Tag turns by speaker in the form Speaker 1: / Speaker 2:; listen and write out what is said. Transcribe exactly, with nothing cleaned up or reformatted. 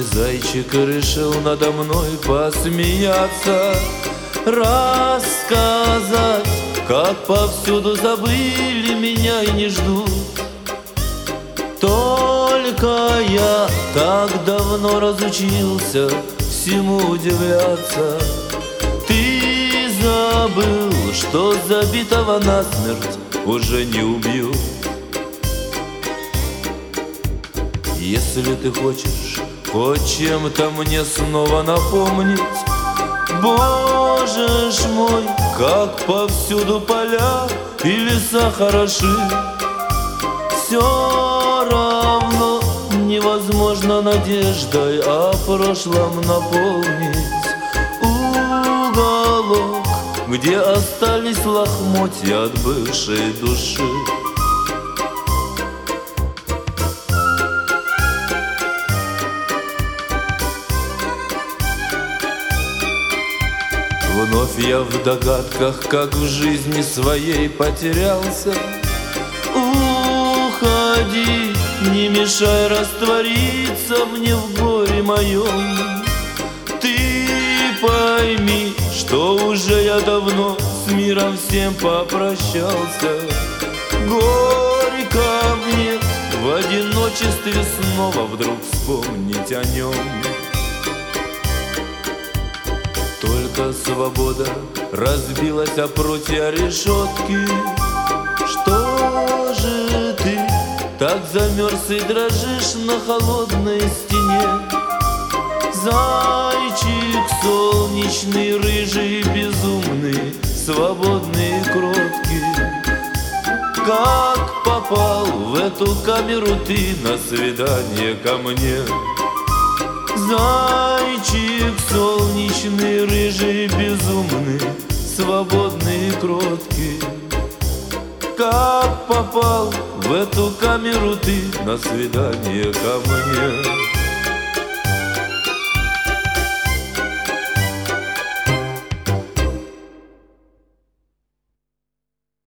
Speaker 1: зайчик решил надо мной посмеяться, рассказать, как повсюду забыли меня и не ждут. Только я так давно разучился всему удивляться. Ты забыл, что забитого насмерть уже не убью. Если ты хочешь хоть чем-то мне снова напомнить, Боже ж мой, как повсюду поля и леса хороши, все равно невозможно надеждой о прошлом наполнить уголок, где остались лохмотья от бывшей души. Вновь я в догадках, как в жизни своей потерялся. Уходи, не мешай раствориться мне в горе моем. Ты пойми, что уже я давно с миром всем попрощался. Горько мне в одиночестве снова вдруг вспомнить о нем. Только свобода разбилась о прутья решетки. Что же ты так замерз и дрожишь на холодной стене? Зайчик солнечный, рыжий, безумный, свободный и кроткий, как попал в эту камеру ты на свидание ко мне? Зайчик солнечный, рыжий, безумный, свободный и кроткий, как попал в эту камеру ты на свидание ко мне?